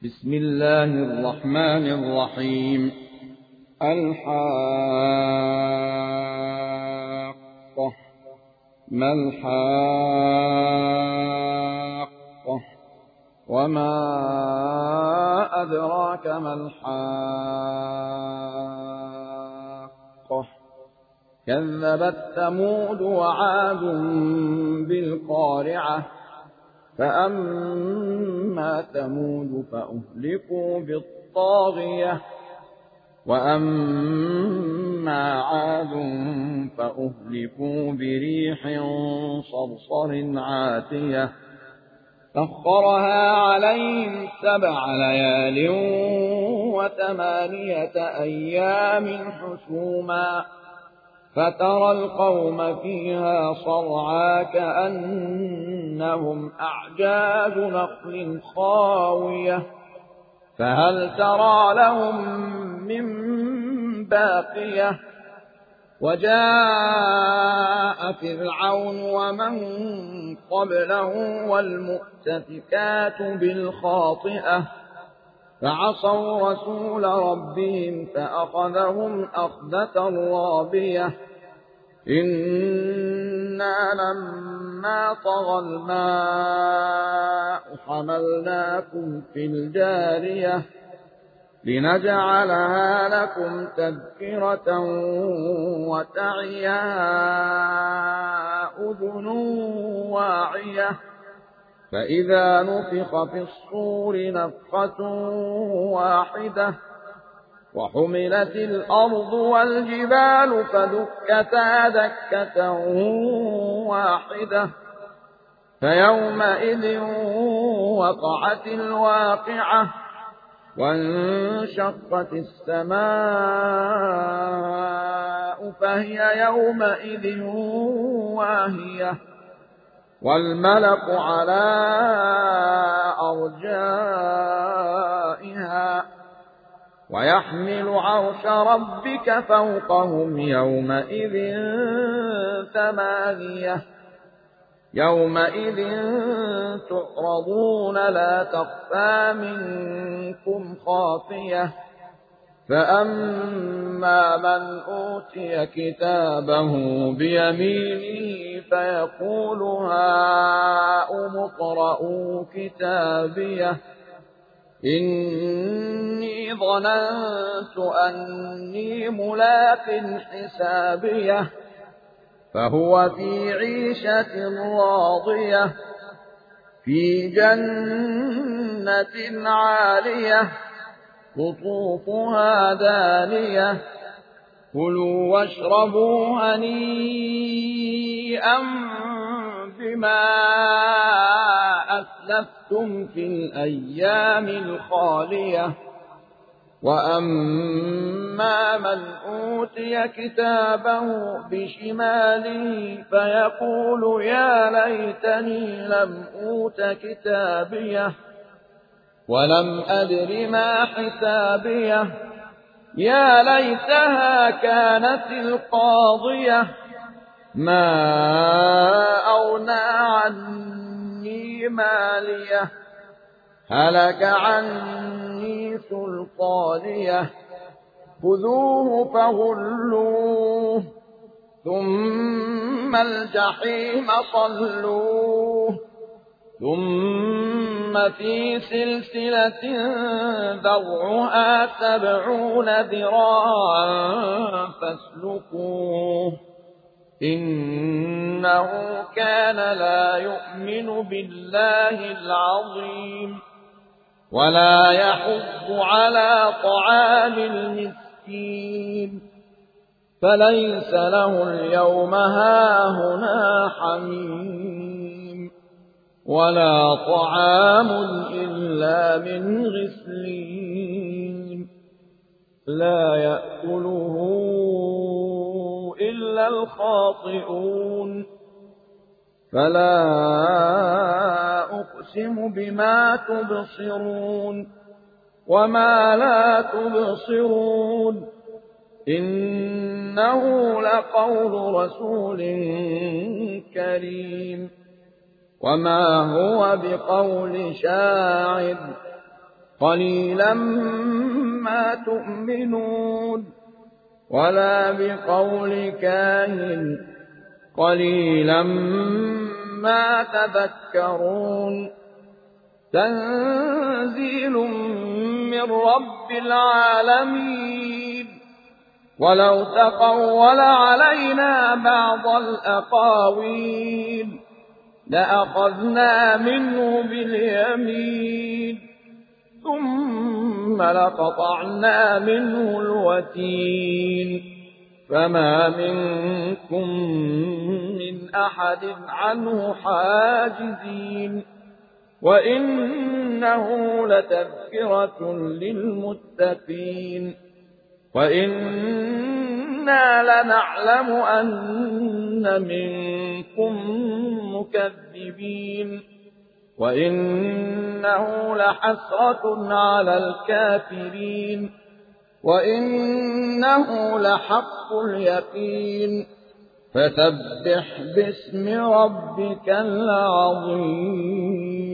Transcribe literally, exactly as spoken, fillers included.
بسم الله الرحمن الرحيم. الحاقة ما الحاقة وما أدراك ما الحاقة كذبت ثمود وعاد بالقارعة فأما ثمود فأهلكوا بالطاغية وأما عاد فأهلكوا بريح صرصر عاتية سخرها عليهم سبع ليال وثمانية أيام حسوما فترى القوم فيها صرعى كأنهم أعجاز نخل خاوية فهل ترى لهم من باقية وجاء فرعون ومن قبله والمؤتفكات بالخاطئة فعصوا رسول ربهم فأخذهم أخذة رابية إنا لما طغى الماء حملناكم في الجارية لنجعلها لكم تذكرة وتعيها أذن واعية فإذا نفخ في الصور نفخة واحدة وحملت الأرض والجبال فدكتا دكة واحدة فيومئذ وقعت الواقعة وانشقت السماء فهي يومئذ واهية والملك على أرجائها ويحمل عرش ربك فوقهم يومئذ ثمانية يومئذ تعرضون لا تخفى منكم خافية فأما من أوتي كتابه بيمينه فيقول هاؤم اقرءوا كتابيه إني ظننت أني ملاق حسابيه فهو في عيشة راضية في جنة عالية قطوفها دانية كلوا واشربوا هنيئا بما أسلفتم في الأيام الخالية وأما من أوتي كتابه بشماله فيقول يا ليتني لم أوت كتابيه ولم أدر ما حسابيه يا ليتها كانت القاضية ما أغنى عني ماليه هلك عني سلطانيه خذوه فغلوه ثم الجحيم صلوه ثم في سلسلة ذرعها سبعون ذراعا فاسلكوه إنه كان لا يؤمن بالله العظيم ولا يحض على طعام المسكين فليس له اليوم هاهنا حميم ولا طعام إلا من غسلين لا يأكله إلا الخاطئون فلا أقسم بما تبصرون وما لا تبصرون إنه لقول رسول كريم وما هو بقول شاعر قليلا ما تؤمنون ولا بقول كاهن قليلا ما تذكرون تنزيل من رب العالمين ولو تقول علينا بعض الأقاويل لأخذنا منه باليمين ثم لقطعنا منه الوتين فما منكم من أحد عنه حاجزين وإنه لتذكرة للمتقين وإنا لنعلم أن منكم مكذبين وإنه لحسرة على الكافرين وإنه لحق اليقين فسبح باسم ربك العظيم.